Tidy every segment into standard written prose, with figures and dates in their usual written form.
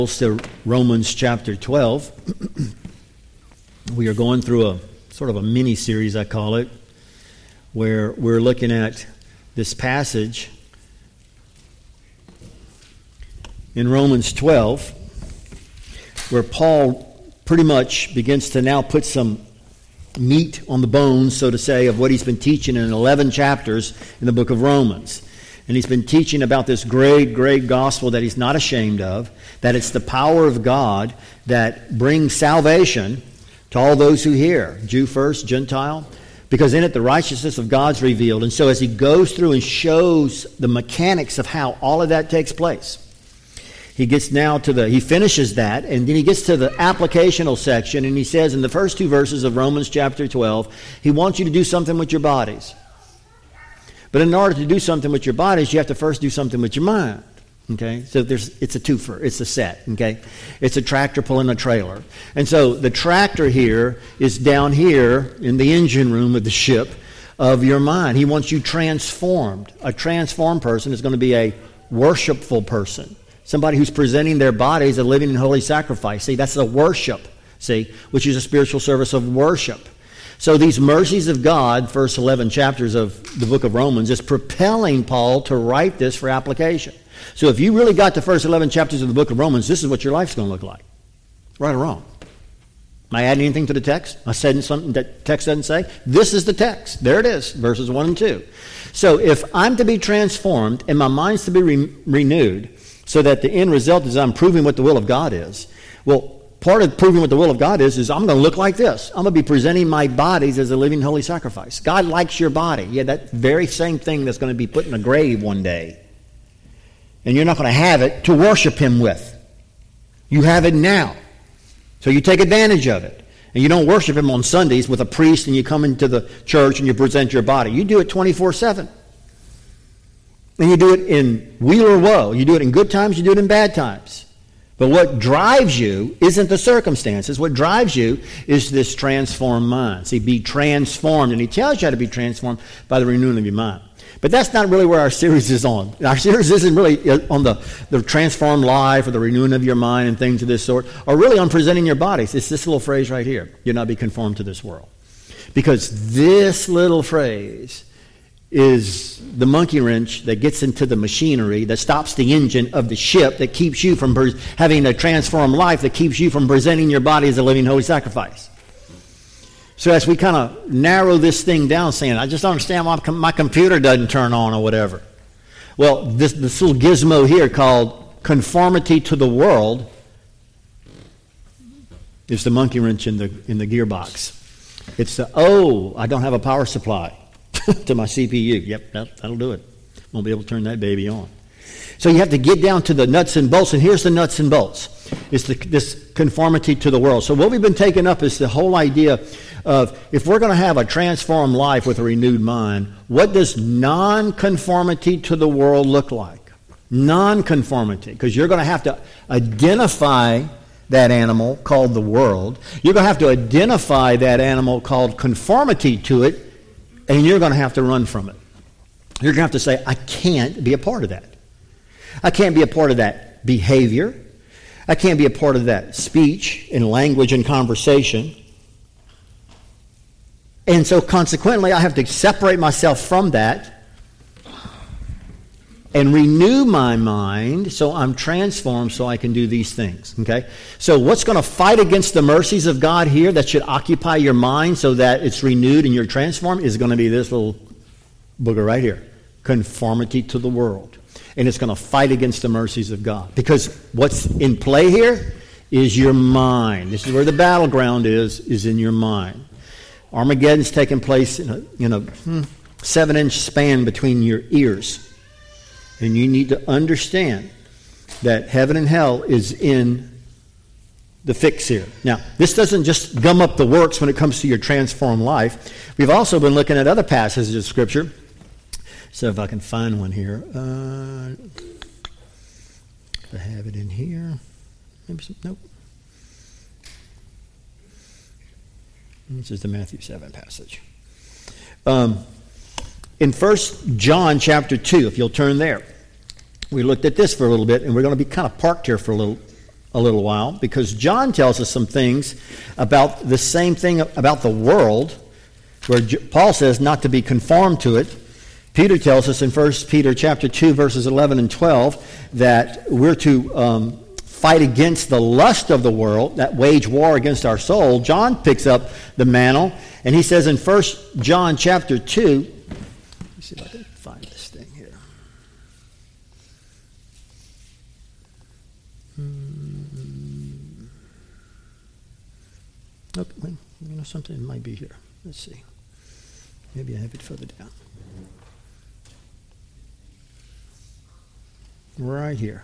To Romans chapter 12. We are going through a sort of a mini series, I call it, where we're looking at this passage in Romans 12, where Paul pretty much begins to now put some meat on the bones, so to say, of what he's been teaching in 11 chapters in the book of Romans. And he's been teaching about this great, great gospel that he's not ashamed of, that it's the power of God that brings salvation to all those who hear, Jew first, Gentile, because in it the righteousness of God's revealed. And so as he goes through and shows the mechanics of how all of that takes place, he gets now to he finishes that, and then he gets to the applicational section, and he says in the first two verses of Romans chapter 12, he wants you to do something with your bodies. But in order to do something with your bodies, you have to first do something with your mind. Okay? So it's a twofer. It's a set. Okay? It's a tractor pulling a trailer. And so the tractor here is down here in the engine room of the ship of your mind. He wants you transformed. A transformed person is going to be a worshipful person. Somebody who's presenting their bodies a living and holy sacrifice. See, that's a worship. See, which is a spiritual service of worship. So these mercies of God, first 11 chapters of the book of Romans, is propelling Paul to write this for application. So if you really got the first 11 chapters of the book of Romans, this is what your life's going to look like. Right or wrong? Am I adding anything to the text? Am I saying something that text doesn't say? This is the text. There it is, verses 1 and 2. So if I'm to be transformed and my mind's to be renewed so that the end result is I'm proving what the will of God is, well, part of proving what the will of God is I'm going to look like this. I'm going to be presenting my bodies as a living holy sacrifice. God likes your body. Yeah, that very same thing that's going to be put in a grave one day. And you're not going to have it to worship Him with. You have it now. So you take advantage of it. And you don't worship Him on Sundays with a priest and you come into the church and you present your body. You do it 24/7. And you do it in weal or woe. You do it in good times, you do it in bad times. But what drives you isn't the circumstances. What drives you is this transformed mind. See, be transformed. And he tells you how to be transformed by the renewing of your mind. But that's not really where our series is on. Our series isn't really on the transformed life or the renewing of your mind and things of this sort, or really on presenting your bodies. It's this little phrase right here. You'll not be conformed to this world. Because this little phrase is the monkey wrench that gets into the machinery that stops the engine of the ship that keeps you from having a transformed life, that keeps you from presenting your body as a living holy sacrifice. So as we kind of narrow this thing down, saying, I just don't understand why my computer doesn't turn on or whatever. Well, this little gizmo here called conformity to the world is the monkey wrench in the gearbox. It's I don't have a power supply to my CPU. Yep, that'll do it. Won't be able to turn that baby on. So you have to get down to the nuts and bolts, and here's the nuts and bolts. It's this conformity to the world. So what we've been taking up is the whole idea of if we're going to have a transformed life with a renewed mind, what does non-conformity to the world look like? Non-conformity, because you're going to have to identify that animal called the world. You're going to have to identify that animal called conformity to it, and you're going to have to run from it. You're going to have to say, I can't be a part of that. I can't be a part of that behavior. I can't be a part of that speech and language and conversation. And so consequently, I have to separate myself from that and renew my mind so I'm transformed so I can do these things. Okay? So what's going to fight against the mercies of God here that should occupy your mind so that it's renewed and you're transformed is going to be this little booger right here. Conformity to the world. And it's going to fight against the mercies of God. Because what's in play here is your mind. This is where the battleground is in your mind. Armageddon's taking place in a 7-inch span between your ears. And you need to understand that heaven and hell is in the fix here. Now, this doesn't just gum up the works when it comes to your transformed life. We've also been looking at other passages of Scripture. So if I can find one here. I have it in here. Nope. This is the Matthew 7 passage. In 1 John chapter 2, if you'll turn there, we looked at this for a little bit, and we're going to be kind of parked here for a little a little while, because John tells us some things about the same thing about the world, where Paul says not to be conformed to it. Peter tells us in 1 Peter chapter 2, verses 11 and 12, that we're to fight against the lust of the world, that wage war against our soul. John picks up the mantle, and he says in 1 John chapter 2, let me see if I can find this thing here. Oh, wait, you know something? It might be here. Let's see. Maybe I have it further down. Right here.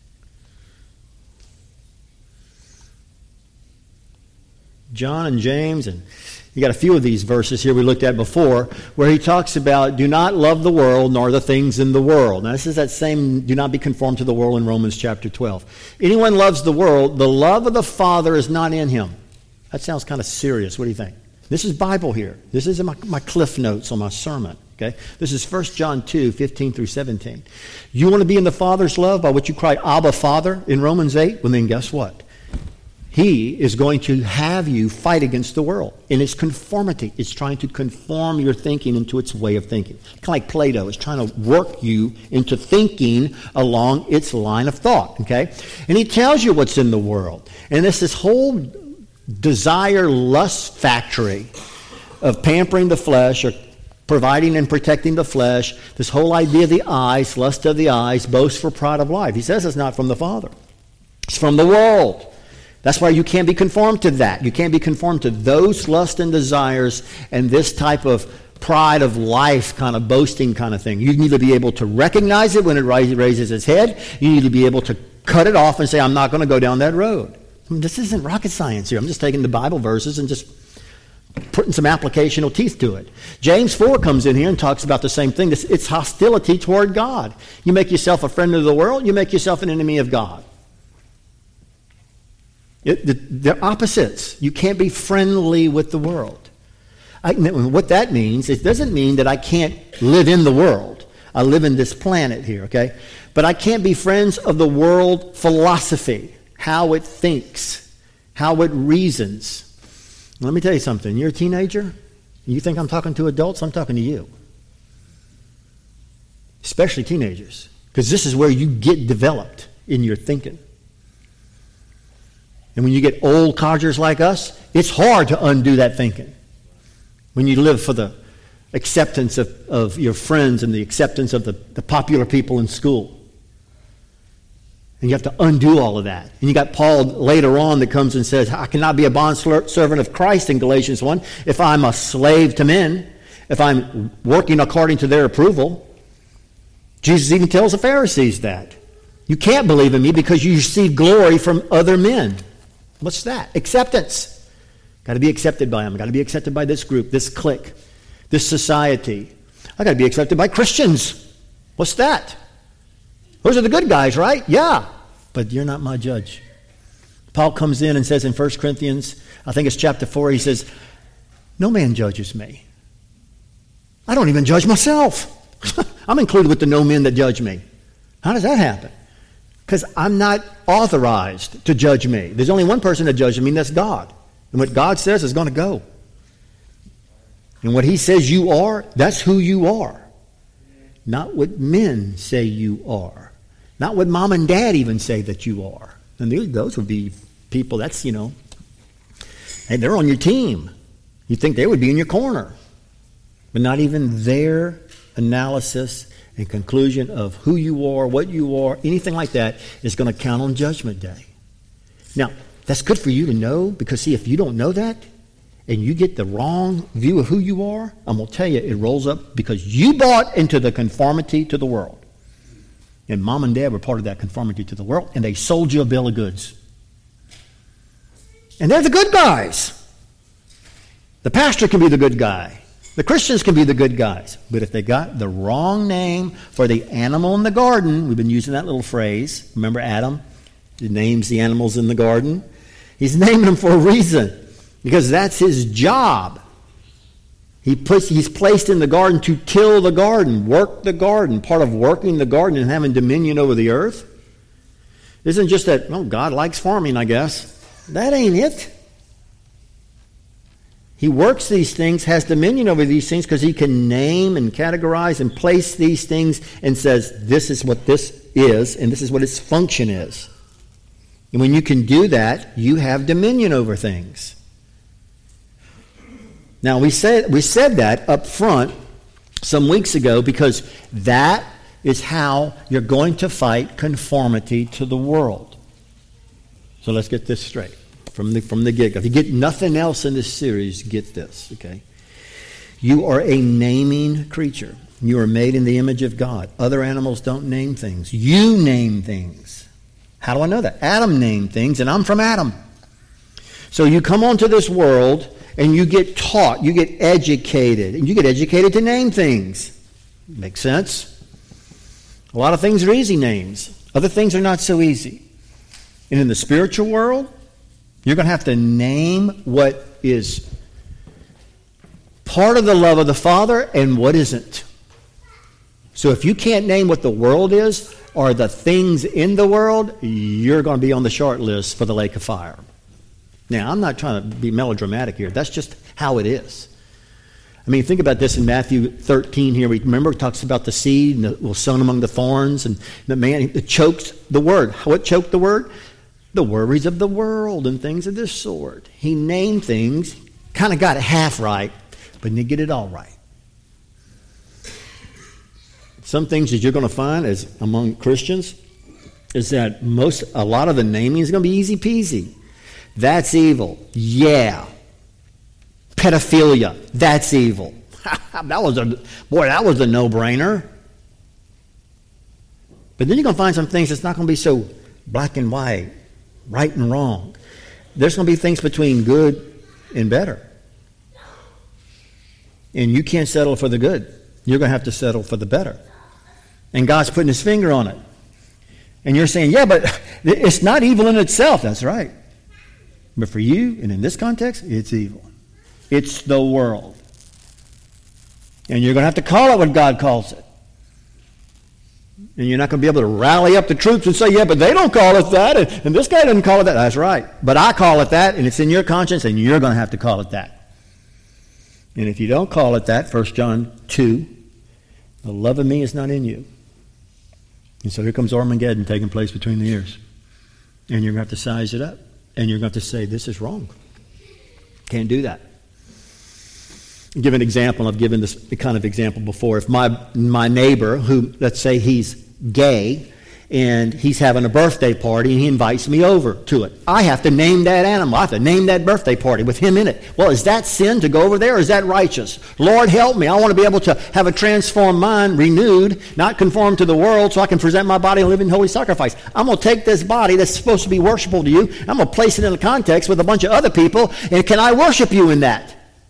John and James, and you got a few of these verses here we looked at before, where he talks about do not love the world nor the things in the world. Now this is that same do not be conformed to the world in Romans chapter 12. Anyone loves the world, the love of the Father is not in him. That sounds kind of serious. What do you think? This is Bible here. This is my cliff notes on my sermon. Okay, this is 1 John 2, 15 through 17. You want to be in the Father's love by what you cry, Abba, Father, in Romans 8? Well, then guess what? He is going to have you fight against the world in its conformity. It's trying to conform your thinking into its way of thinking. Kind of like Plato is trying to work you into thinking along its line of thought. Okay, and he tells you what's in the world. And it's this whole desire lust factory of pampering the flesh or providing and protecting the flesh, this whole idea of the eyes, lust of the eyes, boast for pride of life. He says it's not from the Father. It's from the world. That's why you can't be conformed to that. You can't be conformed to those lusts and desires and this type of pride of life kind of boasting kind of thing. You need to be able to recognize it when it raises its head. You need to be able to cut it off and say, I'm not going to go down that road. I mean, this isn't rocket science here. I'm just taking the Bible verses and just putting some applicational teeth to it. James 4 comes in here and talks about the same thing. It's hostility toward God. You make yourself a friend of the world, you make yourself an enemy of God. They're opposites. You can't be friendly with the world. What that means, it doesn't mean that I can't live in the world. I live in this planet here, okay? But I can't be friends of the world philosophy, how it thinks, how it reasons. Let me tell you something. You're a teenager. You think I'm talking to adults? I'm talking to you. Especially teenagers. Because this is where you get developed in your thinking. And when you get old codgers like us, it's hard to undo that thinking. When you live for the acceptance of your friends and the acceptance of the popular people in school. And you have to undo all of that. And you got Paul later on that comes and says, I cannot be a bondservant of Christ in Galatians 1 if I'm a slave to men, if I'm working according to their approval. Jesus even tells the Pharisees that. You can't believe in me because you receive glory from other men. What's that? Acceptance. Got to be accepted by them. Got to be accepted by this group, this clique, this society. I got to be accepted by Christians. What's that? Those are the good guys, right? Yeah. But you're not my judge. Paul comes in and says in 1 Corinthians, I think it's chapter 4, he says, no man judges me. I don't even judge myself. I'm included with the no men that judge me. How does that happen? Because I'm not authorized to judge me. There's only one person that judges me, and that's God. And what God says is going to go. And what he says you are, that's who you are. Not what men say you are. Not what mom and dad even say that you are. And those would be people, that's, hey, they're on your team. You think they would be in your corner. But not even their analysis and conclusion of who you are, what you are, anything like that is going to count on Judgment Day. Now, that's good for you to know because, see, if you don't know that and you get the wrong view of who you are, I'm going to tell you it rolls up because you bought into the conformity to the world. And mom and dad were part of that conformity to the world, and they sold you a bill of goods. And they're the good guys. The pastor can be the good guy. The Christians can be the good guys. But if they got the wrong name for the animal in the garden, we've been using that little phrase. Remember Adam? He names the animals in the garden. He's naming them for a reason. Because that's his job. He's placed in the garden to till the garden, work the garden. Part of working the garden and having dominion over the earth Isn't just that, oh, God likes farming, I guess. That ain't it. He works these things, has dominion over these things because he can name and categorize and place these things and says, this is what this is and this is what its function is. And when you can do that, you have dominion over things. Now, we said that up front some weeks ago because that is how you're going to fight conformity to the world. So let's get this straight from the get-go. If you get nothing else in this series, get this, okay? You are a naming creature. You are made in the image of God. Other animals don't name things. You name things. How do I know that? Adam named things, and I'm from Adam. So you come onto this world, and you get taught, you get educated, and you get educated to name things. Makes sense? A lot of things are easy names. Other things are not so easy. And in the spiritual world, you're going to have to name what is part of the love of the Father and what isn't. So if you can't name what the world is or the things in the world, you're going to be on the short list for the lake of fire. Now, I'm not trying to be melodramatic here. That's just how it is. I mean, think about this in Matthew 13 here. Remember, it talks about the seed and was sown among the thorns, and the man it choked the word. What choked the word? The worries of the world and things of this sort. He named things, kind of got it half right, but didn't get it all right. Some things that you're going to find as among Christians is that a lot of the naming is going to be easy peasy. That's evil. Yeah. Pedophilia. That's evil. that was a no-brainer. But then you're going to find some things that's not going to be so black and white, right and wrong. There's going to be things between good and better. And you can't settle for the good. You're going to have to settle for the better. And God's putting his finger on it. And you're saying, yeah, but it's not evil in itself. That's right. But for you, and in this context, it's evil. It's the world. And you're going to have to call it what God calls it. And you're not going to be able to rally up the troops and say, yeah, but they don't call it that, and this guy doesn't call it that. That's right. But I call it that, and it's in your conscience, and you're going to have to call it that. And if you don't call it that, 1 John 2, the love of me is not in you. And so here comes Armageddon taking place between the ears. And you're going to have to size it up. And you're going to have to say, this is wrong. Can't do that. I'll give an example. I've given this kind of example before. If my neighbor, who, let's say he's gay, and he's having a birthday party, and he invites me over to it, I have to name that animal. I have to name that birthday party with him in it. Well, is that sin to go over there, or is that righteous? Lord, help me. I want to be able to have a transformed mind, renewed, not conform to the world, so I can present my body a living holy sacrifice. I'm going to take this body that's supposed to be worshipful to you, I'm going to place it in a context with a bunch of other people, and can I worship you in that?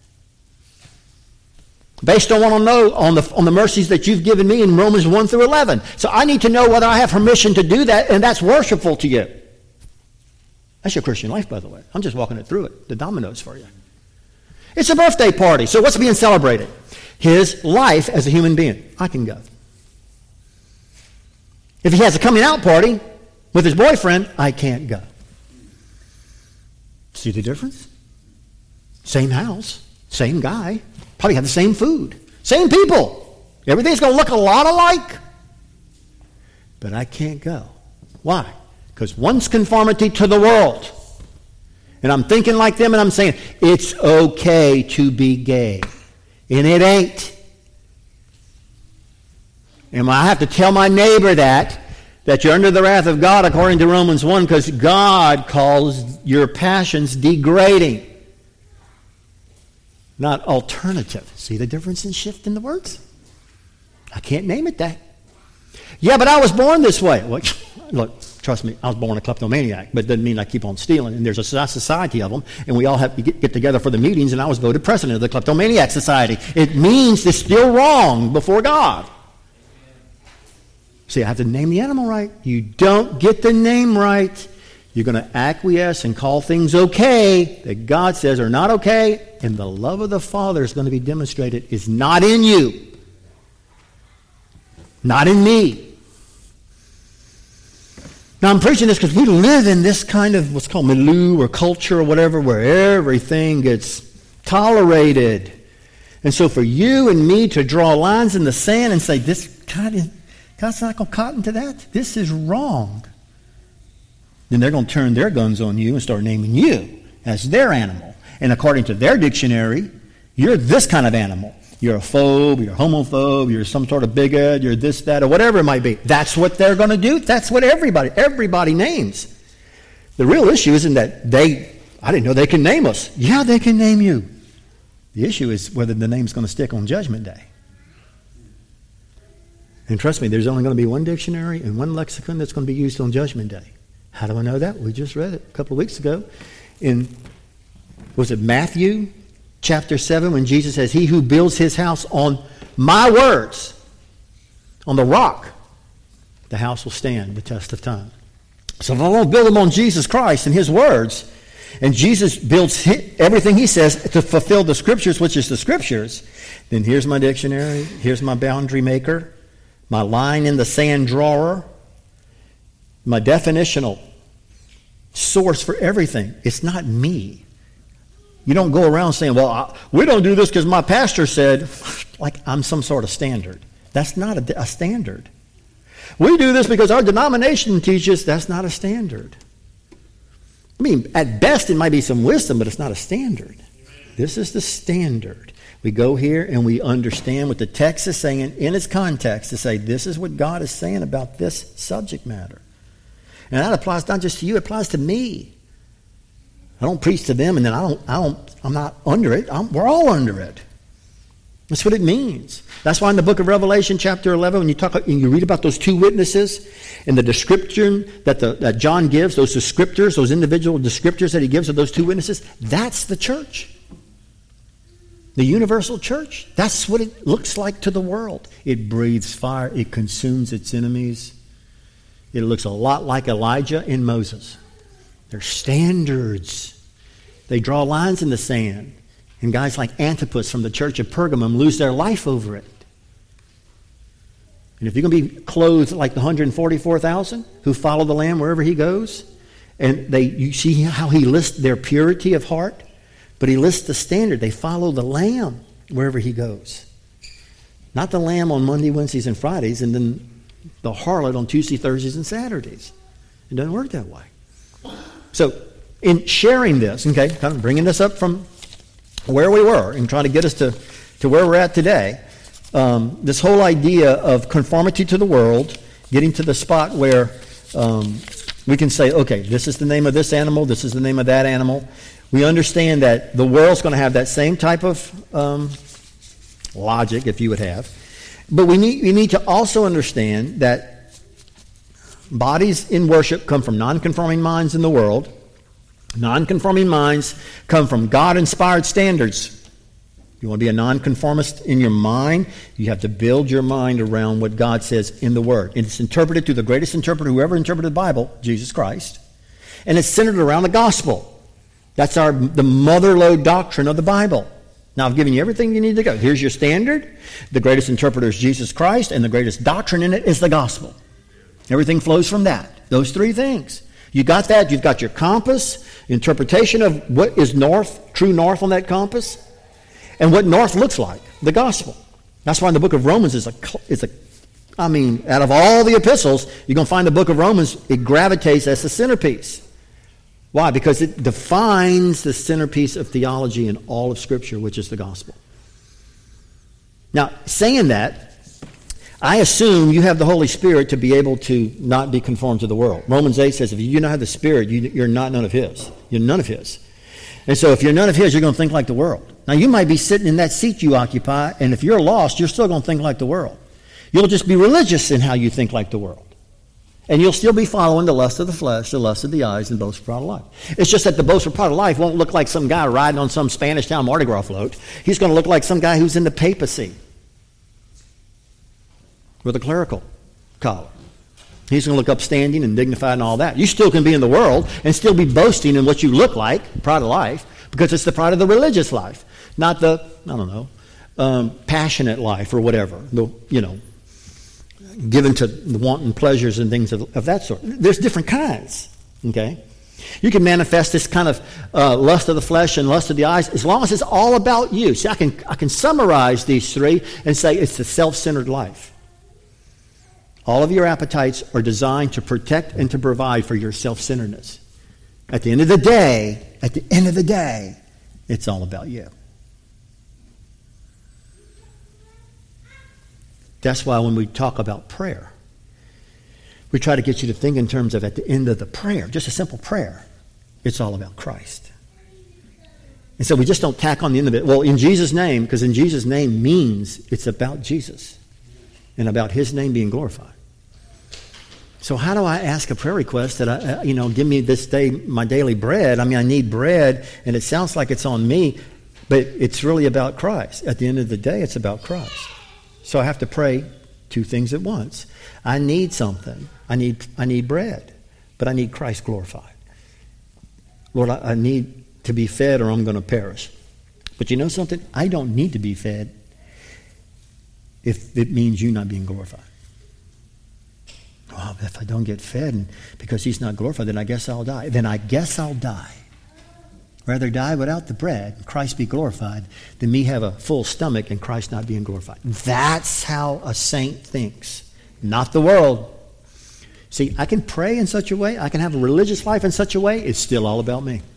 Based on what I know on the mercies that you've given me in Romans 1 through 11. So I need to know whether I have permission to do that, and that's worshipful to you. That's your Christian life, by the way. I'm just walking it through it, the dominoes for you. It's a birthday party, so what's being celebrated? His life as a human being. I can go. If he has a coming out party with his boyfriend, I can't go. See the difference? Same house, same guy. Probably have the same food. Same people. Everything's going to look a lot alike. But I can't go. Why? Because one's conformity to the world. And I'm thinking like them and I'm saying, it's okay to be gay. And it ain't. And I have to tell my neighbor that you're under the wrath of God according to Romans 1 because God calls your passions degrading. Not alternative. See the difference in shift in the words? I can't name it that. Yeah, but I was born this way. Look, trust me, I was born a kleptomaniac, but it doesn't mean I keep on stealing. And there's a society of them, and we all have to get together for the meetings, and I was voted president of the Kleptomaniac Society. It means it's still wrong before God. See, I have to name the animal right. You don't get the name right. You're going to acquiesce and call things okay that God says are not okay, and the love of the Father is going to be demonstrated is not in you, not in me. Now, I'm preaching this because we live in this kind of what's called milieu or culture or whatever, where everything gets tolerated. And so for you and me to draw lines in the sand and say, God's not going to cotton to that. This is wrong. Then they're going to turn their guns on you and start naming you as their animal. And according to their dictionary, you're this kind of animal. You're a phobe, you're a homophobe, you're some sort of bigot, you're this, that, or whatever it might be. That's what they're going to do. That's what everybody names. The real issue isn't that I didn't know they can name us. Yeah, they can name you. The issue is whether the name's going to stick on Judgment Day. And trust me, there's only going to be one dictionary and one lexicon that's going to be used on Judgment Day. How do I know that? We just read it a couple of weeks ago in, was it Matthew chapter 7, when Jesus says, he who builds his house on my words, on the rock, the house will stand the test of time. So if I want to build them on Jesus Christ and his words, and Jesus builds everything he says to fulfill the scriptures, which is the scriptures, then here's my dictionary, here's my boundary maker, my line in the sand drawer, my definitional source for everything. It's not me. You don't go around saying, well, we don't do this because my pastor said, like I'm some sort of standard. That's not a standard. We do this because our denomination teaches. That's not a standard. I mean, at best it might be some wisdom, but it's not a standard. This is the standard. We go here and we understand what the text is saying in its context to say this is what God is saying about this subject matter. And that applies not just to you, it applies to me. I don't preach to them and then I'm not under it. We're all under it. That's what it means. That's why in the book of Revelation chapter 11, when you read about those two witnesses and the description that John gives, those descriptors, those individual descriptors that he gives of those two witnesses, that's the church. The universal church. That's what it looks like to the world. It breathes fire. It consumes its enemies. It looks a lot like Elijah and Moses. They're standards. They draw lines in the sand. And guys like Antipas from the church of Pergamum lose their life over it. And if you're going to be clothed like the 144,000 who follow the Lamb wherever he goes, and you see how he lists their purity of heart, but he lists the standard. They follow the Lamb wherever he goes. Not the Lamb on Monday, Wednesdays, and Fridays, and then the harlot on Tuesday, Thursdays, and Saturdays. It doesn't work that way. So, in sharing this, okay, kind of bringing this up from where we were and trying to get us to where we're at today, this whole idea of conformity to the world, getting to the spot where we can say, okay, this is the name of this animal, this is the name of that animal. We understand that the world's going to have that same type of logic, if you would have. But we need to also understand that bodies in worship come from non-conforming minds in the world. Non-conforming minds come from God-inspired standards. You want to be a non-conformist in your mind, you have to build your mind around what God says in the Word. And it's interpreted through the greatest interpreter who ever interpreted the Bible, Jesus Christ. And it's centered around the gospel. That's the mother-lode doctrine of the Bible. Now, I've given you everything you need to go. Here's your standard. The greatest interpreter is Jesus Christ, and the greatest doctrine in it is the gospel. Everything flows from that. Those three things. You got that? You've got your compass, interpretation of what is north, true north on that compass, and what north looks like, the gospel. That's why in the book of Romans out of all the epistles, you're going to find the book of Romans, it gravitates as the centerpiece. Why? Because it defines the centerpiece of theology in all of Scripture, which is the gospel. Now, saying that, I assume you have the Holy Spirit to be able to not be conformed to the world. Romans 8 says if you do not have the Spirit, you're not none of His. You're none of His. And so if you're none of His, you're going to think like the world. Now, you might be sitting in that seat you occupy, and if you're lost, you're still going to think like the world. You'll just be religious in how you think like the world. And you'll still be following the lust of the flesh, the lust of the eyes, and the boast of pride of life. It's just that the boast of pride of life won't look like some guy riding on some Spanish town Mardi Gras float. He's going to look like some guy who's in the papacy with a clerical collar. He's going to look upstanding and dignified and all that. You still can be in the world and still be boasting in what you look like, pride of life, because it's the pride of the religious life, not the, passionate life or whatever. given to the wanton pleasures and things of that sort. There's different kinds, okay? You can manifest this kind of lust of the flesh and lust of the eyes as long as it's all about you. See, I can summarize these three and say it's the self-centered life. All of your appetites are designed to protect and to provide for your self-centeredness. At the end of the day, it's all about you. That's why when we talk about prayer, we try to get you to think in terms of at the end of the prayer, just a simple prayer, it's all about Christ. And so we just don't tack on the end of it, well, in Jesus' name, because in Jesus' name means it's about Jesus and about his name being glorified. So how do I ask a prayer request that, give me this day my daily bread? I mean, I need bread, and it sounds like it's on me, but it's really about Christ. At the end of the day, it's about Christ. So I have to pray two things at once. I need something. I need bread, but I need Christ glorified. Lord, I need to be fed or I'm going to perish. But you know something? I don't need to be fed if it means you not being glorified. Well, if I don't get fed and because he's not glorified, then I guess I'll die. Rather die without the bread, Christ be glorified, than me have a full stomach and Christ not being glorified. That's how a saint thinks, not the world. See, I can pray in such a way, I can have a religious life in such a way, it's still all about me.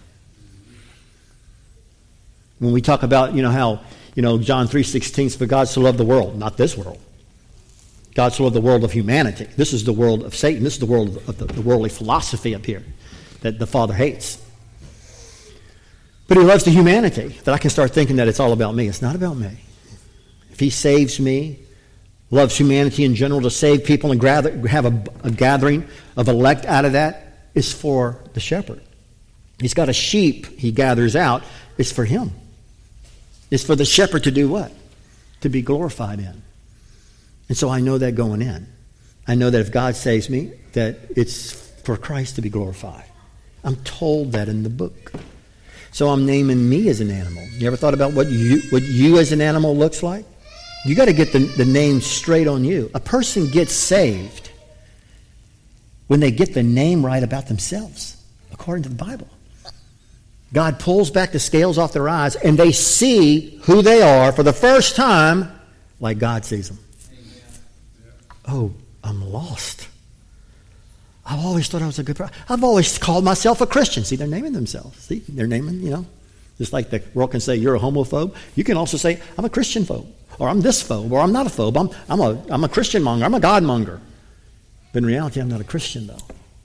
When we talk about, how, John 3:16, for God so loved the world, not this world. God so loved the world of humanity. This is the world of Satan. This is the world of the worldly philosophy up here that the Father hates. But he loves the humanity, that I can start thinking that it's all about me. It's not about me. If he saves me, loves humanity in general, to save people and have a gathering of elect out of that, is for the shepherd. He's got a sheep he gathers out. It's for him. It's for the shepherd to do what? To be glorified in. And so I know that going in. I know that if God saves me, that it's for Christ to be glorified. I'm told that in the book. So I'm naming me as an animal. You ever thought about what you as an animal looks like? You got to get the name straight on you. A person gets saved when they get the name right about themselves, according to the Bible. God pulls back the scales off their eyes and they see who they are for the first time like God sees them. Oh, I'm lost. I've always thought I was a good person. I've always called myself a Christian. See, they're naming themselves. See, they're naming, just like the world can say you're a homophobe. You can also say I'm a Christian phobe, or I'm this phobe, or I'm not a phobe. I'm a Christian monger. I'm a God monger. But in reality, I'm not a Christian, though.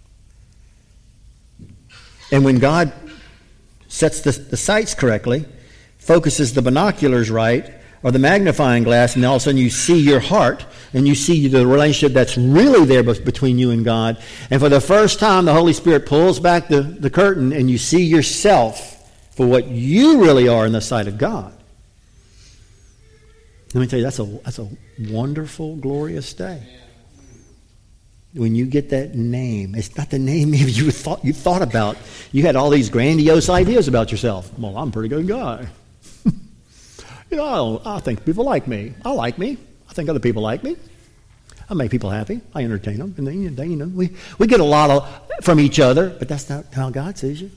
And when God sets the sights correctly, focuses the binoculars right, or the magnifying glass, and all of a sudden you see your heart, and you see the relationship that's really there between you and God. And for the first time, the Holy Spirit pulls back the curtain, and you see yourself for what you really are in the sight of God. Let me tell you, that's a wonderful, glorious day. When you get that name, it's not the name maybe you thought about. You had all these grandiose ideas about yourself. Well, I'm a pretty good guy. I think people like me. I like me. I think other people like me. I make people happy. I entertain them. And then, we get a lot from each other, but that's not how God sees you.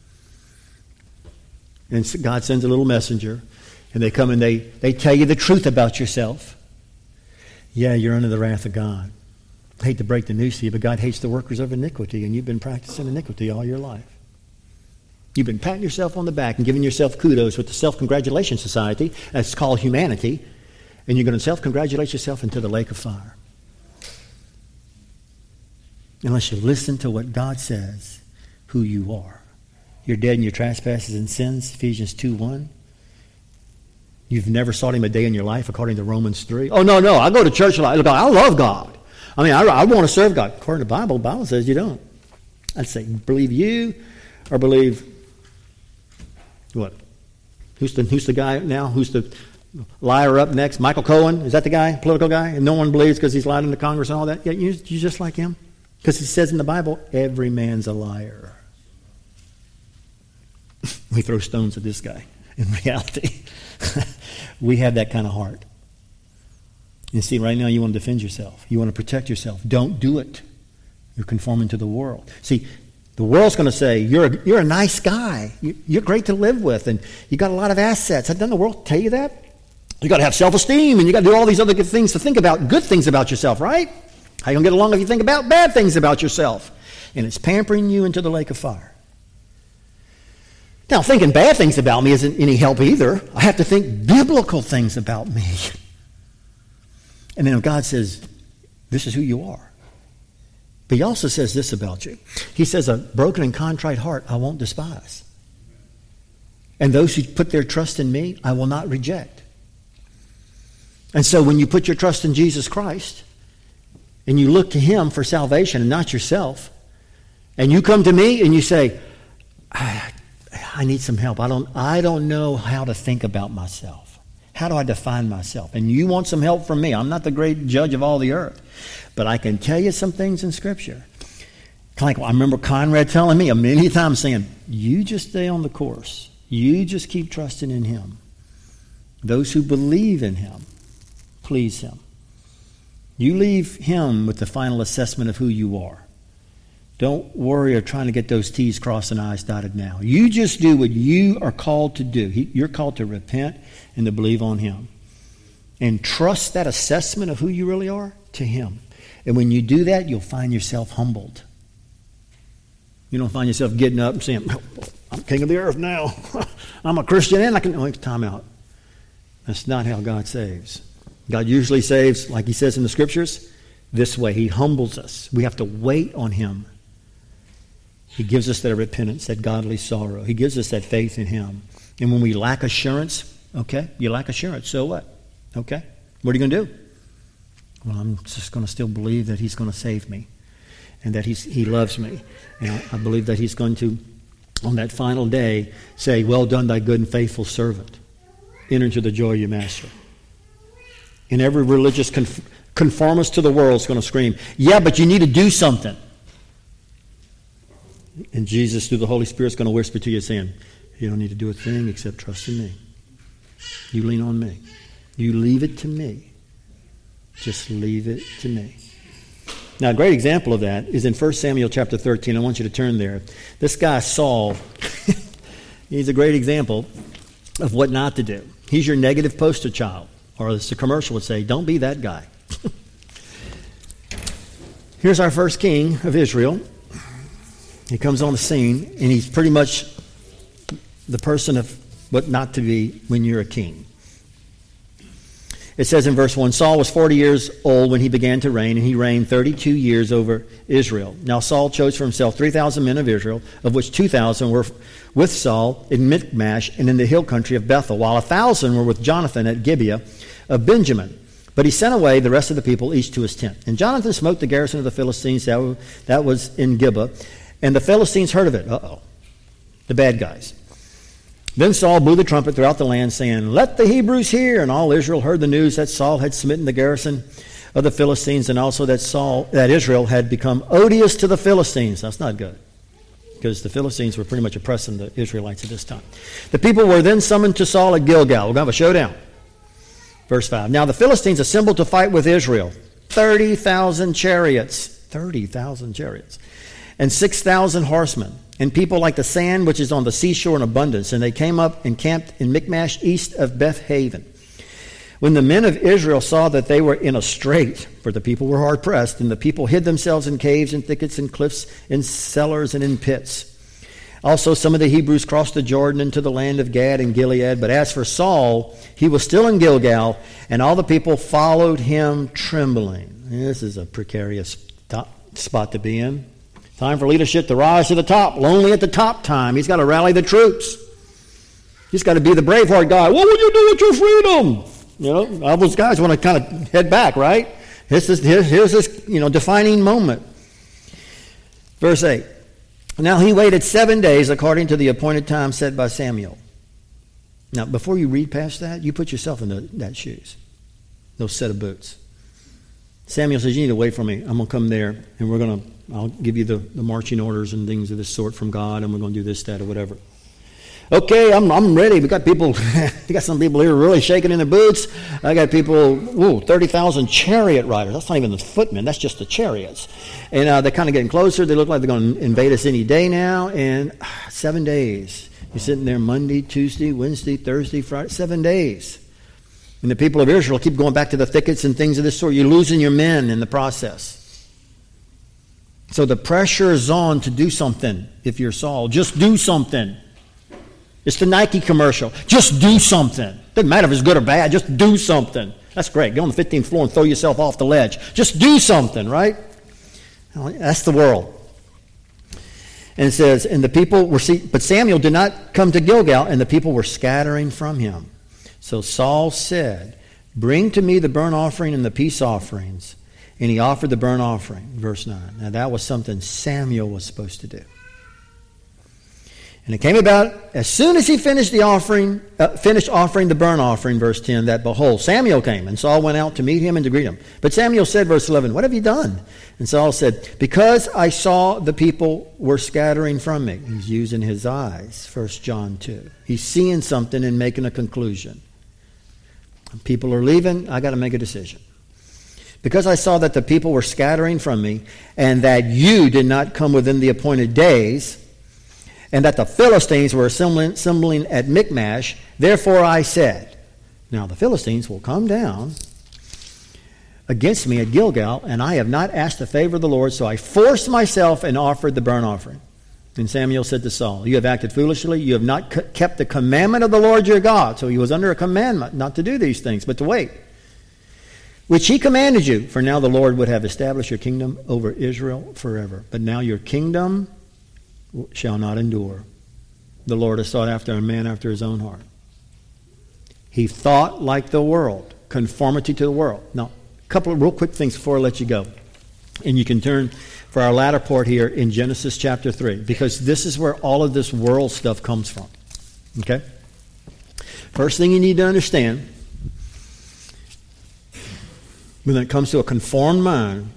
And God sends a little messenger, and they come and they tell you the truth about yourself. Yeah, you're under the wrath of God. I hate to break the news to you, but God hates the workers of iniquity, and you've been practicing iniquity all your life. You've been patting yourself on the back and giving yourself kudos with the Self-Congratulation Society, that's called humanity, and you're going to self-congratulate yourself into the lake of fire. Unless you listen to what God says, who you are. You're dead in your trespasses and sins, Ephesians 2:1. You've never sought him a day in your life, according to Romans 3. Oh, no, I go to church a lot. I love God. I mean, I want to serve God. According to the Bible says you don't. I'd say, believe you or believe what? Who's the guy now? Who's the liar up next? Michael Cohen? Is that the guy, political guy? And no one believes because he's lied in the Congress and all that? Yeah, you just like him? Because it says in the Bible, every man's a liar. We throw stones at this guy. In reality, we have that kind of heart. And see, right now you want to defend yourself. You want to protect yourself. Don't do it. You're conforming to the world. See, the world's going to say, you're a nice guy. You're great to live with, and you got a lot of assets. Doesn't the world tell you that? You got to have self-esteem, and you got to do all these other good things to think about, good things about yourself, right? How you going to get along if you think about bad things about yourself? And it's pampering you into the lake of fire. Now, thinking bad things about me isn't any help either. I have to think biblical things about me. And then God says, this is who you are. But he also says this about you. He says, a broken and contrite heart I won't despise. And those who put their trust in me, I will not reject. And so when you put your trust in Jesus Christ, and you look to him for salvation and not yourself, and you come to me and you say, I need some help. I don't know how to think about myself. How do I define myself? And you want some help from me. I'm not the great judge of all the earth. But I can tell you some things in Scripture. Like I remember Conrad telling me a million times saying, you just stay on the course. You just keep trusting in him. Those who believe in him, please him. You leave him with the final assessment of who you are. Don't worry or trying to get those T's crossed and I's dotted now. You just do what you are called to do. You're called to repent and to believe on him. And trust that assessment of who you really are to him. And when you do that, you'll find yourself humbled. You don't find yourself getting up and saying, I'm king of the earth now. I'm a Christian and I can... time out. That's not how God saves. God usually saves, like he says in the Scriptures, this way. He humbles us. We have to wait on him. He gives us that repentance, that godly sorrow. He gives us that faith in him. And when we lack assurance, okay, you lack assurance, so what? Okay, what are you going to do? Well, I'm just going to still believe that he's going to save me and that he loves me. And I believe that he's going to, on that final day, say, well done, thy good and faithful servant. Enter into the joy of your master. And every religious conformist to the world is going to scream, yeah, but you need to do something. And Jesus, through the Holy Spirit, is going to whisper to you saying, you don't need to do a thing except trust in me. You lean on me. You leave it to me. Just leave it to me. Now, a great example of that is in 1 Samuel chapter 13. I want you to turn there. This guy, Saul, he's a great example of what not to do. He's your negative poster child. Or as the commercial would say, don't be that guy. Here's our first king of Israel. He comes on the scene, and he's pretty much the person of what not to be when you're a king. It says in verse 1, Saul was 40 years old when he began to reign, and he reigned 32 years over Israel. Now Saul chose for himself 3,000 men of Israel, of which 2,000 were with Saul in Michmash and in the hill country of Bethel, while 1,000 were with Jonathan at Gibeah of Benjamin. But he sent away the rest of the people, each to his tent. And Jonathan smote the garrison of the Philistines that was in Gibeah, and the Philistines heard of it. The bad guys. Then Saul blew the trumpet throughout the land, saying, let the Hebrews hear. And all Israel heard the news that Saul had smitten the garrison of the Philistines, and also that Israel had become odious to the Philistines. That's not good, because the Philistines were pretty much oppressing the Israelites at this time. The people were then summoned to Saul at Gilgal. We're going to have a showdown. Verse 5. Now the Philistines assembled to fight with Israel. 30,000 chariots. 30,000 chariots. And 6,000 horsemen, and people like the sand which is on the seashore in abundance. And they came up and camped in Michmash east of Beth Haven. When the men of Israel saw that they were in a strait, for the people were hard pressed, and the people hid themselves in caves and thickets and cliffs, in cellars and in pits. Also some of the Hebrews crossed the Jordan into the land of Gad and Gilead. But as for Saul, he was still in Gilgal, and all the people followed him trembling. This is a precarious spot to be in. Time for leadership to rise to the top. Lonely at the top time. He's got to rally the troops. He's got to be the Braveheart guy. What would you do with your freedom? You know, all those guys want to kind of head back, right? Here's this defining moment. Verse 8. Now he waited 7 days according to the appointed time set by Samuel. Now, before you read past that, you put yourself in that shoes. Those set of boots. Samuel says, you need to wait for me. I'm going to come there, and I'll give you the marching orders and things of this sort from God, and we're going to do this, that, or whatever. Okay, I'm ready. We got people. We got some people here really shaking in their boots. I got people. 30,000 chariot riders. That's not even the footmen. That's just the chariots. And they're kind of getting closer. They look like they're going to invade us any day now. And 7 days. You're sitting there Monday, Tuesday, Wednesday, Thursday, Friday. 7 days. And the people of Israel keep going back to the thickets and things of this sort. You're losing your men in the process. So the pressure is on to do something. If you're Saul, just do something. It's the Nike commercial. Just do something. Doesn't matter if it's good or bad. Just do something. That's great. Go on the 15th floor and throw yourself off the ledge. Just do something, right? That's the world. And it says, and the people were, but Samuel did not come to Gilgal, and the people were scattering from him. So Saul said, bring to me the burnt offering and the peace offerings. And he offered the burnt offering, verse 9. Now that was something Samuel was supposed to do. And it came about, as soon as he finished offering the burnt offering, verse 10, that behold, Samuel came, and Saul went out to meet him and to greet him. But Samuel said, verse 11, what have you done? And Saul said, because I saw the people were scattering from me. He's using his eyes, 1 John 2. He's seeing something and making a conclusion. People are leaving, I got to make a decision. Because I saw that the people were scattering from me, and that you did not come within the appointed days, and that the Philistines were assembling at Michmash, therefore I said, now the Philistines will come down against me at Gilgal, and I have not asked the favor of the Lord, so I forced myself and offered the burnt offering. And Samuel said to Saul, you have acted foolishly, you have not kept the commandment of the Lord your God. So he was under a commandment not to do these things, but to wait, which he commanded you. For now the Lord would have established your kingdom over Israel forever. But now your kingdom shall not endure. The Lord has sought after a man after his own heart. He thought like the world, conformity to the world. Now, a couple of real quick things before I let you go. And you can turn for our latter part here in Genesis chapter 3, because this is where all of this world stuff comes from. Okay? First thing you need to understand, when it comes to a conformed mind,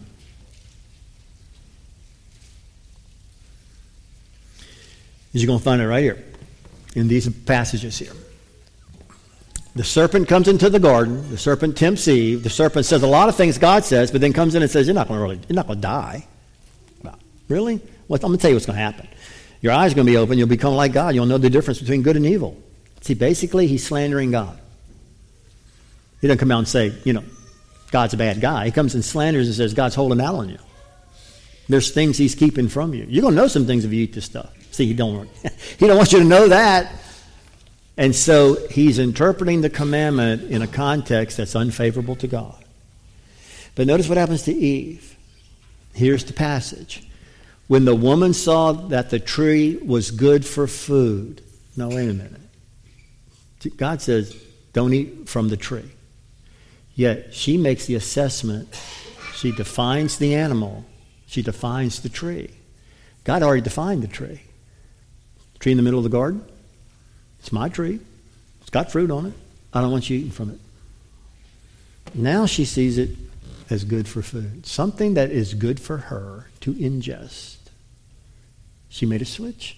is you're going to find it right here in these passages here. The serpent comes into the garden. The serpent tempts Eve. The serpent says a lot of things God says, but then comes in and says, you're not going to die. Well, really? Well, I'm going to tell you what's going to happen. Your eyes are going to be open. You'll become like God. You'll know the difference between good and evil. See, basically, he's slandering God. He doesn't come out and say, God's a bad guy. He comes and slanders and says, God's holding out on you. There's things he's keeping from you. You're going to know some things if you eat this stuff. See, he don't want you to know that. And so he's interpreting the commandment in a context that's unfavorable to God. But notice what happens to Eve. Here's the passage. When the woman saw that the tree was good for food. Now, wait a minute. God says, don't eat from the tree. Yet she makes the assessment. She defines the animal. She defines the tree. God already defined the tree. Tree in the middle of the garden. It's my tree. It's got fruit on it. I don't want you eating from it. Now she sees it as good for food. Something that is good for her to ingest. She made a switch.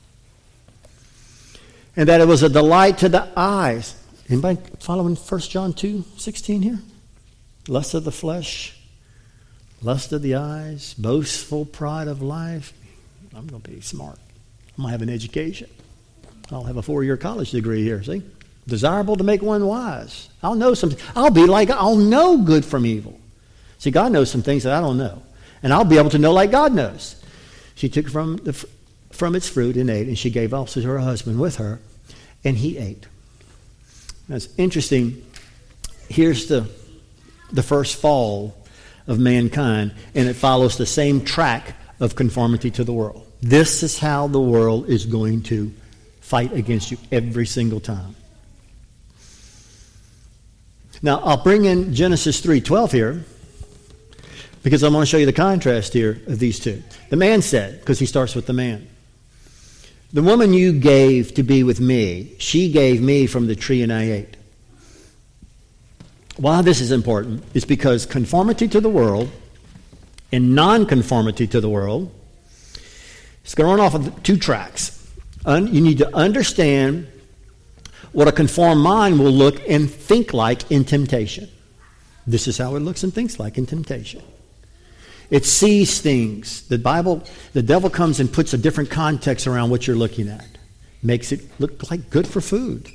And that it was a delight to the eyes. Anybody following 1 John 2:16 here? Lust of the flesh, lust of the eyes, boastful pride of life. I'm going to be smart. I'm going to have an education. I'll have a 4-year college degree here, see? Desirable to make one wise. I'll know something. I'll know good from evil. See, God knows some things that I don't know. And I'll be able to know like God knows. She took from its fruit and ate, and she gave also to her husband with her, and he ate. That's interesting. Here's the first fall of mankind, and it follows the same track of conformity to the world. This is how the world is going to fight against you every single time. Now, I'll bring in Genesis 3:12 here, because I want to show you the contrast here of these two. The man said, because he starts with the man, the woman you gave to be with me, she gave me from the tree and I ate. Why this is important is because conformity to the world and non-conformity to the world is going to run off of 2 tracks. You need to understand what a conformed mind will look and think like in temptation. This is how it looks and thinks like in temptation. It sees things. The devil comes and puts a different context around what you're looking at. Makes it look like good for food.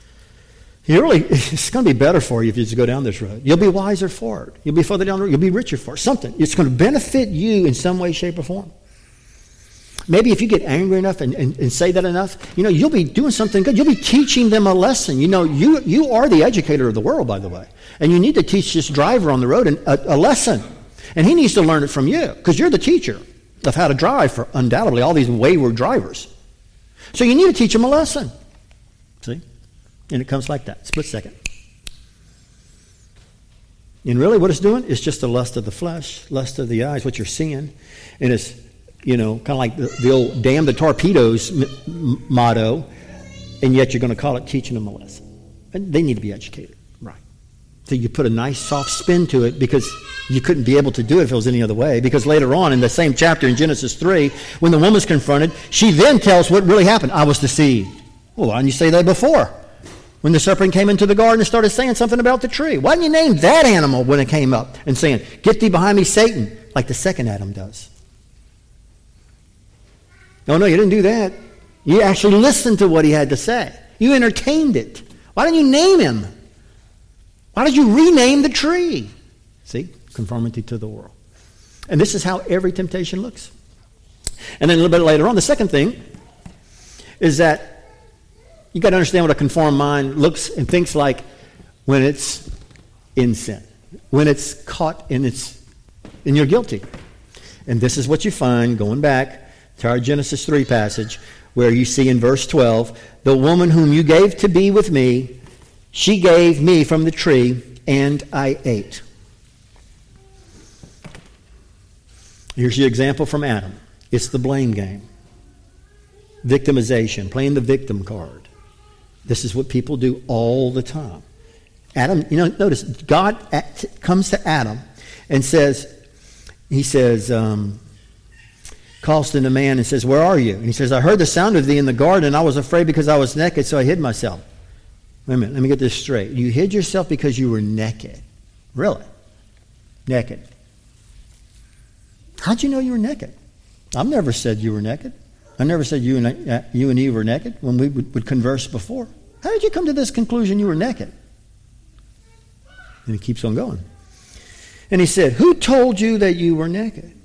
It's going to be better for you if you just go down this road. You'll be wiser for it. You'll be further down the road. You'll be richer for it. Something. It's going to benefit you in some way, shape, or form. Maybe if you get angry enough and say that enough, you'll be doing something good. You'll be teaching them a lesson. You are the educator of the world, by the way. And you need to teach this driver on the road a lesson. And he needs to learn it from you because you're the teacher of how to drive for undoubtedly all these wayward drivers. So you need to teach him a lesson. See? And it comes like that. Split second. And really what it's doing is just the lust of the flesh, lust of the eyes, what you're seeing. And it's, kind of like the old damn the torpedoes motto, and yet you're going to call it teaching them a lesson. And they need to be educated. Right. So you put a nice soft spin to it because you couldn't be able to do it if it was any other way. Because later on in the same chapter in Genesis 3, when the woman's confronted, she then tells what really happened. I was deceived. Well, why didn't you say that before? When the serpent came into the garden and started saying something about the tree. Why didn't you name that animal when it came up and saying, get thee behind me, Satan, like the second Adam does? No, you didn't do that. You actually listened to what he had to say. You entertained it. Why didn't you name him? Why did you rename the tree? See? Conformity to the world. And this is how every temptation looks. And then a little bit later on, the second thing is that you got to understand what a conformed mind looks and thinks like when it's in sin. When it's caught and you're guilty. And this is what you find going back to our Genesis 3 passage where you see in verse 12, the woman whom you gave to be with me, she gave me from the tree and I ate. Here's the example from Adam. It's the blame game. Victimization, playing the victim card. This is what people do all the time. Adam, notice, God comes to Adam and calls to the man and says, where are you? And he says, I heard the sound of thee in the garden, and I was afraid because I was naked, so I hid myself. Wait a minute, let me get this straight. You hid yourself because you were naked. Really? Naked. How'd you know you were naked? I've never said you were naked. I never said you and Eve were naked when we would converse before. How did you come to this conclusion you were naked? And he keeps on going. And he said, who told you that you were naked?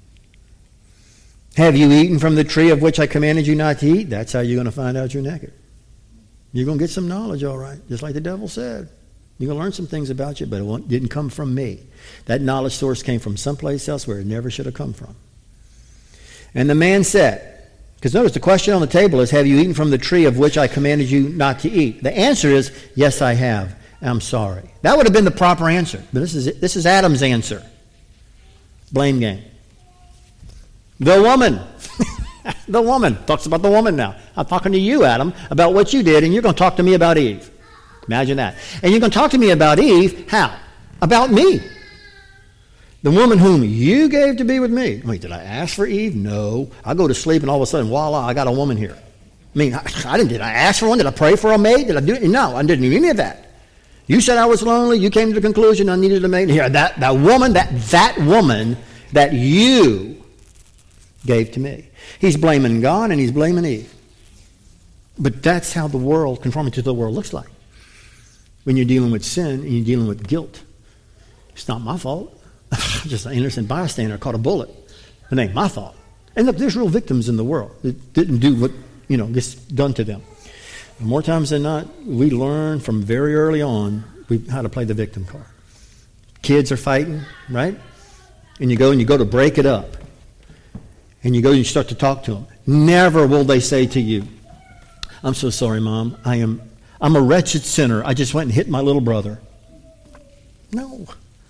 Have you eaten from the tree of which I commanded you not to eat? That's how you're going to find out you're naked. You're going to get some knowledge, all right, just like the devil said. You're going to learn some things about you, but it didn't come from me. That knowledge source came from someplace else where it never should have come from. And the man said, because notice the question on the table is, have you eaten from the tree of which I commanded you not to eat? The answer is, yes, I have. I'm sorry. That would have been the proper answer. But this is Adam's answer. Blame game. The woman. The woman. Talks about the woman now. I'm talking to you, Adam, about what you did, and you're going to talk to me about Eve. Imagine that. And you're going to talk to me about Eve. How? About me. The woman whom you gave to be with me. Wait, did I ask for Eve? No. I go to sleep and all of a sudden, voila, I got a woman here. I mean, did I ask for one? Did I pray for a maid? Did I do it? No, I didn't do any of that. You said I was lonely. You came to the conclusion I needed a maid. Here, that woman that you gave to me. He's blaming God and he's blaming Eve. But that's how the world, conforming to the world, looks like. When you're dealing with sin and you're dealing with guilt. It's not my fault. Just an innocent bystander caught a bullet. It ain't my fault. And look, there's real victims in the world that didn't do what, gets done to them. And more times than not, we learn from very early on how to play the victim card. Kids are fighting, right? And you go to break it up. And you go and you start to talk to them. Never will they say to you, I'm so sorry, Mom. I'm a wretched sinner. I just went and hit my little brother. No.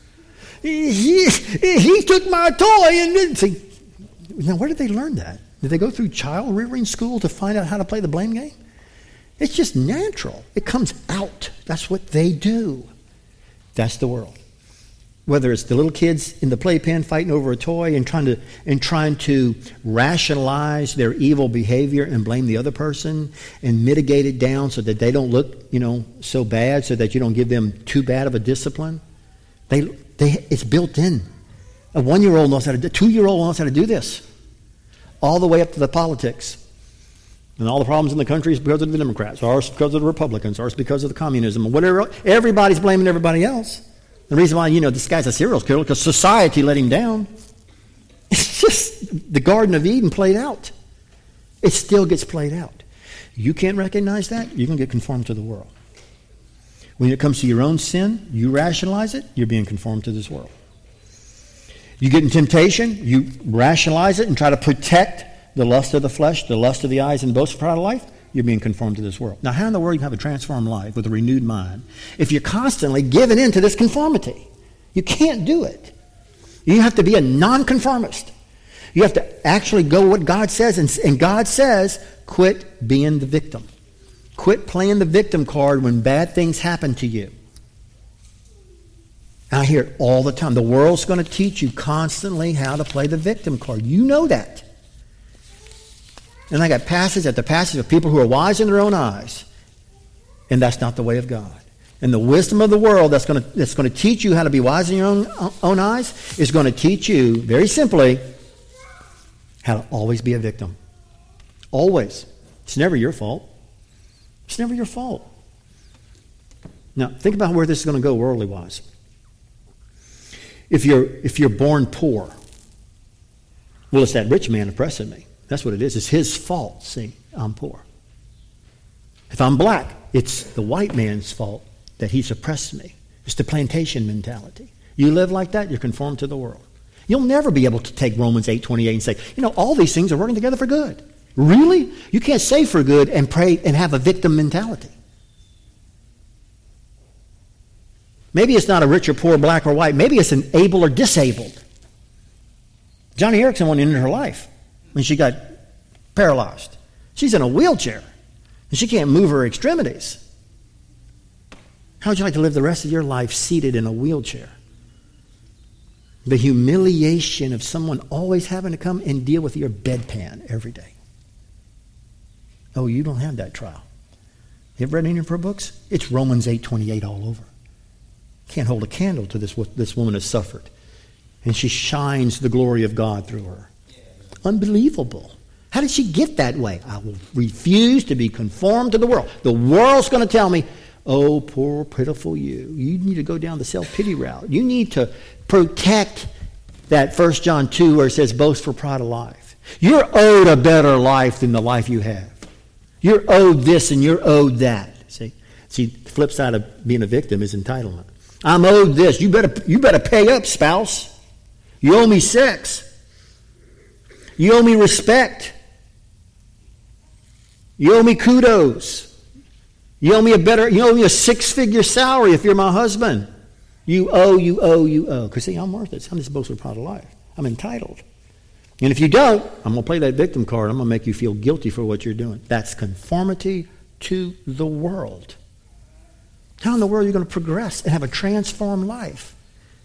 He took my toy and didn't see. Now, where did they learn that? Did they go through child rearing school to find out how to play the blame game? It's just natural. It comes out. That's what they do. That's the world. whether it's the little kids in the playpen fighting over a toy and trying to rationalize their evil behavior and blame the other person and mitigate it down so that they don't look, so bad, so that you don't give them too bad of a discipline. It's built in. A 1-year-old knows how to do, 2-year-old knows how to do this, all the way up to the politics. And all the problems in the country is because of the Democrats, ours because of the Republicans, ours because of the communism, whatever. Everybody's blaming everybody else. The reason why, this guy's a serial killer, because society let him down. It's just the Garden of Eden played out. It still gets played out. You can't recognize that, you're going to get conformed to the world. When it comes to your own sin, you rationalize it, you're being conformed to this world. You get in temptation, you rationalize it and try to protect the lust of the flesh, the lust of the eyes, and boast of pride of life, you're being conformed to this world. Now, how in the world you can have a transformed life with a renewed mind if you're constantly giving in to this conformity? You can't do it. You have to be a nonconformist. You have to actually go what God says, and God says, quit being the victim. Quit playing the victim card when bad things happen to you. I hear it all the time. The world's going to teach you constantly how to play the victim card. You know that. And I got passage after passage of people who are wise in their own eyes. And that's not the way of God. And the wisdom of the world that's going to teach you how to be wise in your own eyes is going to teach you, very simply, how to always be a victim. Always. It's never your fault. It's never your fault. Now, think about where this is going to go worldly-wise. If you're born poor, well, it's that rich man oppressing me. That's what it is. It's his fault, see, I'm poor. If I'm black, it's the white man's fault that he's oppressed me. It's the plantation mentality. You live like that, you're conformed to the world. You'll never be able to take Romans 8:28 and say, all these things are working together for good. Really? You can't say for good and pray and have a victim mentality. Maybe it's not a rich or poor, black or white. Maybe it's an able or disabled. Johnny Erickson went into her life when she got paralyzed. She's in a wheelchair, and she can't move her extremities. How would you like to live the rest of your life seated in a wheelchair? The humiliation of someone always having to come and deal with your bedpan every day. Oh, you don't have that trial. You ever read any of her books? It's Romans 8:28 all over. Can't hold a candle to what this woman has suffered. And she shines the glory of God through her. Unbelievable. How did she get that way? I will refuse to be conformed to the world. The world's going to tell me, oh, poor, pitiful you. You need to go down the self-pity route. You need to protect that 1 John 2 where it says, boast for pride of life. You're owed a better life than the life you have. You're owed this and you're owed that. See, the flip side of being a victim is entitlement. I'm owed this. You better pay up, spouse. You owe me sex. You owe me respect. You owe me kudos. You owe me a 6-figure salary if you're my husband. You owe. Because see, I'm worth it. I'm just supposed to be proud of life. I'm entitled. And if you don't, I'm going to play that victim card. I'm going to make you feel guilty for what you're doing. That's conformity to the world. How in the world are you going to progress and have a transformed life?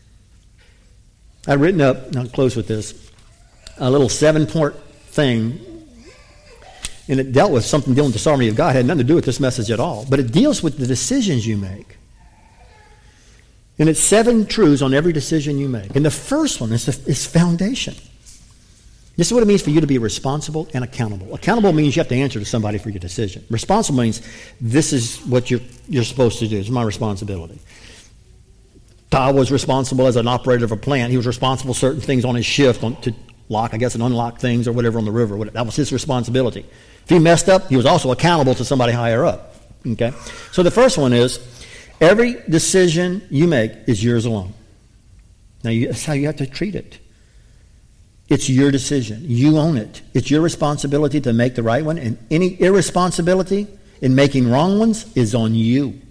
I've written up, and I'll close with this, a little 7-point thing, and it dealt with something dealing with the sovereignty of God. It had nothing to do with this message at all, but it deals with the decisions you make. And it's 7 truths on every decision you make. And the first one is foundation. This is what it means for you to be responsible and accountable. Accountable means you have to answer to somebody for your decision. Responsible means this is what you're supposed to do. It's my responsibility. Todd was responsible as an operator of a plant. He was responsible for certain things on his shift to lock, and unlock things or whatever on the river. That was his responsibility. If he messed up, he was also accountable to somebody higher up. Okay? So the first one is, every decision you make is yours alone. Now, that's how you have to treat it. It's your decision. You own it. It's your responsibility to make the right one, and any irresponsibility in making wrong ones is on you.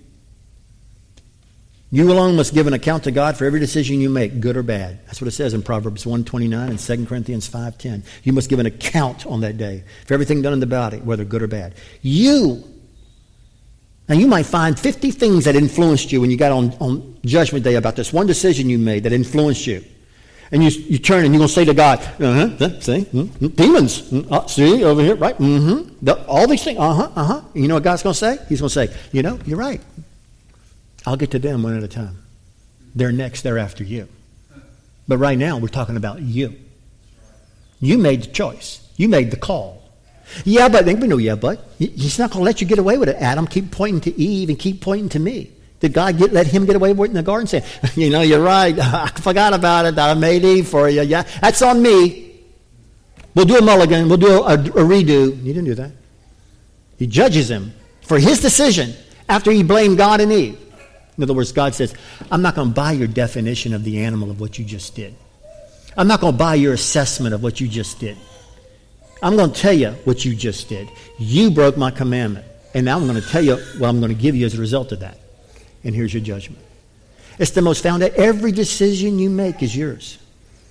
You alone must give an account to God for every decision you make, good or bad. That's what it says in Proverbs 1:29 and 2 Corinthians 5:10. You must give an account on that day for everything done in the body, whether good or bad. You Now, you might find 50 things that influenced you when you got on Judgment Day about this one decision you made that influenced you. And you turn and you're going to say to God, see, demons, see, over here, right, all these things, You know what God's going to say? He's going to say, you're right. I'll get to them one at a time. They're next, they're after you. But right now, we're talking about you. You made the choice. You made the call. Yeah, but, he's not going to let you get away with it, Adam. Keep pointing to Eve and keep pointing to me. Did God let him get away with it in the garden saying, you're right, I forgot about it, I made Eve for you, yeah, that's on me. We'll do a mulligan, we'll do a redo. He didn't do that. He judges him for his decision after he blamed God and Eve. In other words, God says, I'm not going to buy your definition of the animal of what you just did. I'm not going to buy your assessment of what you just did. I'm going to tell you what you just did. You broke my commandment. And now I'm going to tell you what I'm going to give you as a result of that. And here's your judgment. It's the most founded. Every decision you make is yours.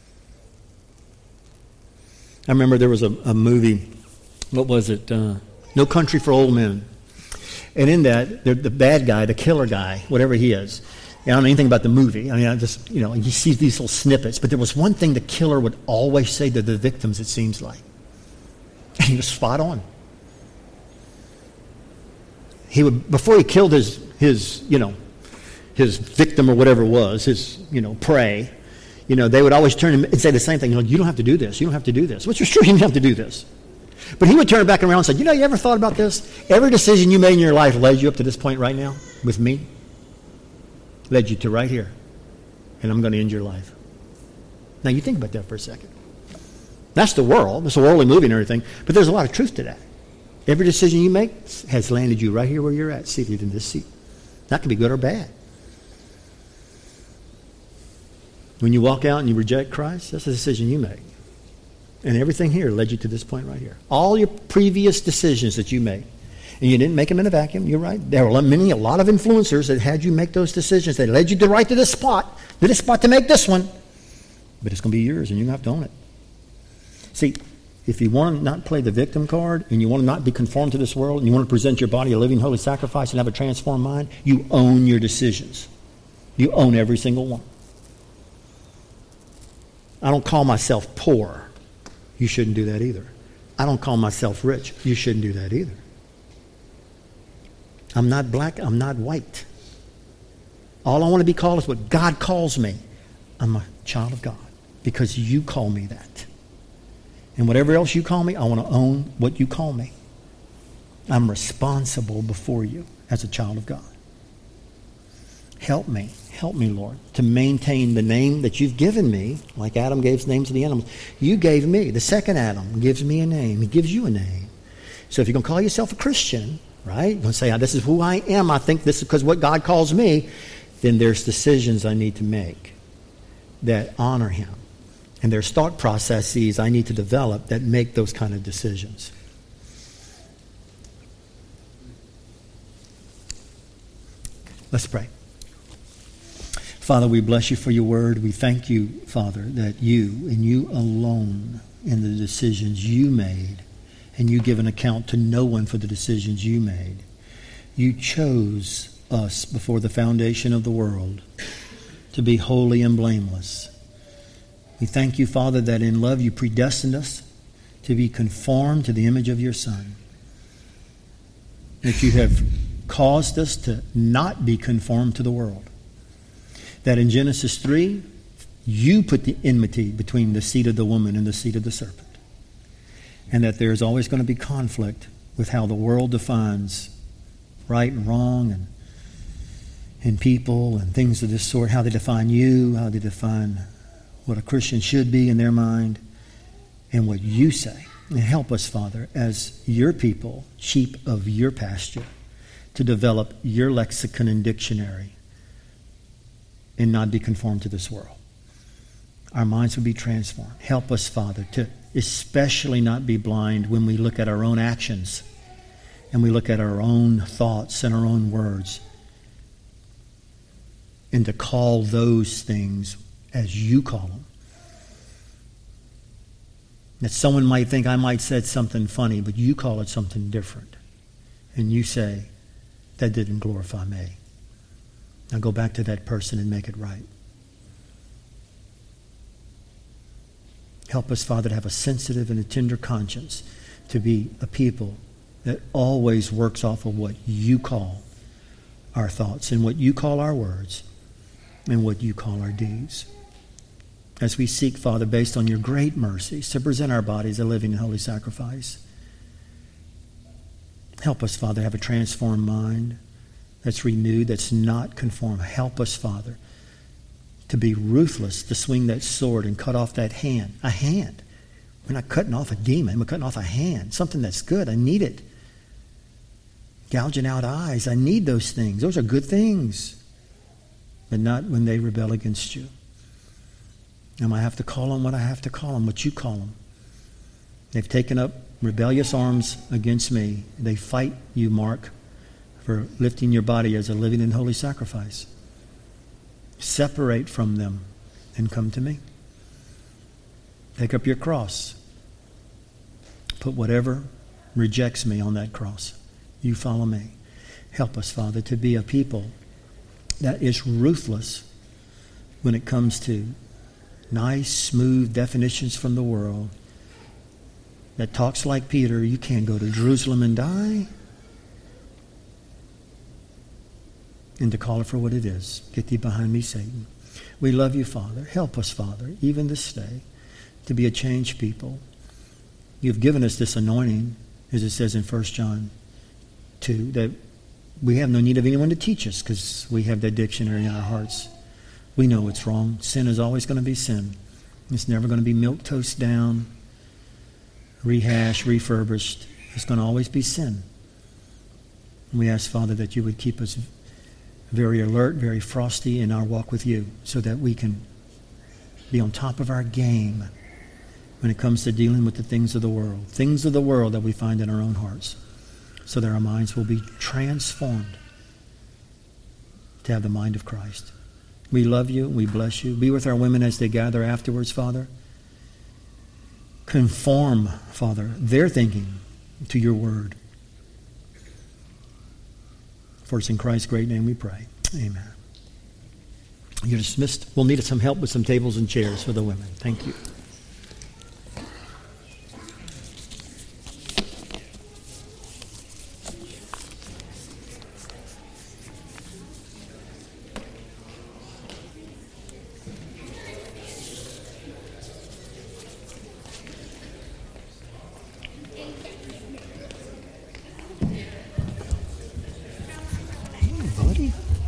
I remember there was a movie, what was it? No Country for Old Men. And in that, the bad guy, the killer guy, whatever he is, I don't know anything about the movie. I mean, I just, you see these little snippets. But there was one thing the killer would always say to the victims, it seems like. And he was spot on. He would, before he killed his victim or whatever it was, his, prey, they would always turn and say the same thing. You don't have to do this. You don't have to do this. Which is true. You don't have to do this. But he would turn back around and say, you ever thought about this? Every decision you made in your life led you up to this point right now with me. Led you to right here. And I'm going to end your life. Now, you think about that for a second. That's the world. It's a worldly movie and everything. But there's a lot of truth to that. Every decision you make has landed you right here where you're at, seated in this seat. That can be good or bad. When you walk out and you reject Christ, that's a decision you make. And everything here led you to this point right here. All your previous decisions that you made. And you didn't make them in a vacuum. You're right. There were a lot of influencers that had you make those decisions. They led you right to this spot to make this one. But it's going to be yours and you're going to have to own it. See, if you want to not play the victim card and you want to not be conformed to this world and you want to present your body a living holy sacrifice and have a transformed mind, you own your decisions. You own every single one. I don't call myself poor. You shouldn't do that either. I don't call myself rich. You shouldn't do that either. I'm not black. I'm not white. All I want to be called is what God calls me. I'm a child of God because you call me that. And whatever else you call me, I want to own what you call me. I'm responsible before you as a child of God. Help me, Lord, to maintain the name that you've given me, like Adam gave names to the animals. You gave me. The second Adam gives me a name. He gives you a name. So if you're going to call yourself a Christian, right, you're going to say, this is who I am. I think this is because what God calls me. Then there's decisions I need to make that honor him. And there's thought processes I need to develop that make those kind of decisions. Let's pray. Father, we bless you for your word. We thank you, Father, that you and you alone in the decisions you made, and you give an account to no one for the decisions you made. You chose us before the foundation of the world to be holy and blameless. We thank you, Father, that in love you predestined us to be conformed to the image of your Son. That you have caused us to not be conformed to the world. That in Genesis 3, you put the enmity between the seed of the woman and the seed of the serpent. And that there's always going to be conflict with how the world defines right and wrong and people and things of this sort, how they define you, how they define what a Christian should be in their mind, and what you say. And help us, Father, as your people, sheep of your pasture, to develop your lexicon and dictionary and not be conformed to this world. Our minds would be transformed. Help us, Father, to especially not be blind when we look at our own actions and we look at our own thoughts and our own words, and to call those things as you call them. That someone might think I might said something funny, but you call it something different. And you say, that didn't glorify me. Now go back to that person and make it right. Help us, Father, to have a sensitive and a tender conscience, to be a people that always works off of what you call our thoughts and what you call our words and what you call our deeds. As we seek, Father, based on your great mercies, to present our bodies a living and holy sacrifice. Help us, Father, have a transformed mind that's renewed, that's not conformed. Help us, Father, to be ruthless, to swing that sword and cut off that hand. A hand. We're not cutting off a demon. We're cutting off a hand. Something that's good. I need it. Gouging out eyes. I need those things. Those are good things. But not when they rebel against you. And I have to call them what I have to call them, what you call them. They've taken up rebellious arms against me. They fight you, Mark, for lifting your body as a living and holy sacrifice. Separate from them and come to me. Take up your cross. Put whatever rejects me on that cross. You follow me. Help us, Father, to be a people that is ruthless when it comes to nice, smooth definitions from the world that talks like Peter. You can't go to Jerusalem and die. And to call it for what it is. Get thee behind me, Satan. We love you, Father. Help us, Father, even this day, to be a changed people. You've given us this anointing, as it says in 1 John 2, that we have no need of anyone to teach us because we have that dictionary in our hearts. We know it's wrong. Sin is always going to be sin. It's never going to be milquetoast down, rehashed, refurbished. It's going to always be sin. And we ask, Father, that you would keep us very alert, very frosty in our walk with you so that we can be on top of our game when it comes to dealing with the things of the world that we find in our own hearts, so that our minds will be transformed to have the mind of Christ. We love you. We bless you. Be with our women as they gather afterwards, Father. Conform, Father, their thinking to your word. For it's in Christ's great name we pray. Amen. You're dismissed. We'll need some help with some tables and chairs for the women. Thank you.